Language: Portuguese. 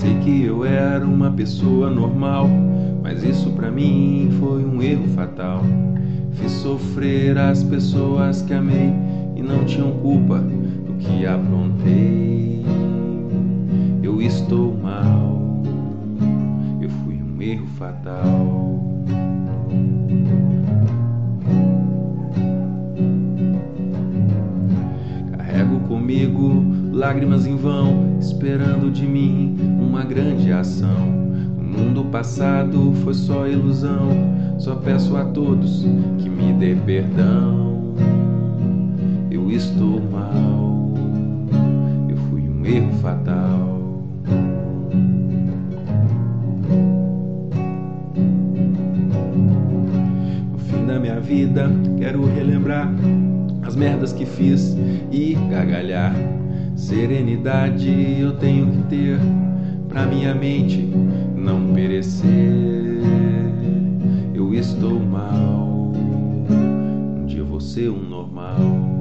Pensei que eu era uma pessoa normal, mas isso pra mim foi um erro fatal. Fiz sofrer as pessoas que amei e não tinham culpa do que aprontei. Eu estou mal, eu fui um erro fatal. Carrego comigo lágrimas em vão, esperando de mim uma grande ação. O mundo passado foi só ilusão, só peço a todos que me dê perdão. Eu estou mal, eu fui um erro fatal. No fim da minha vida quero relembrar as merdas que fiz e gargalhar. Serenidade eu tenho que ter pra minha mente não perecer. Eu estou mal, um dia eu vou ser um normal.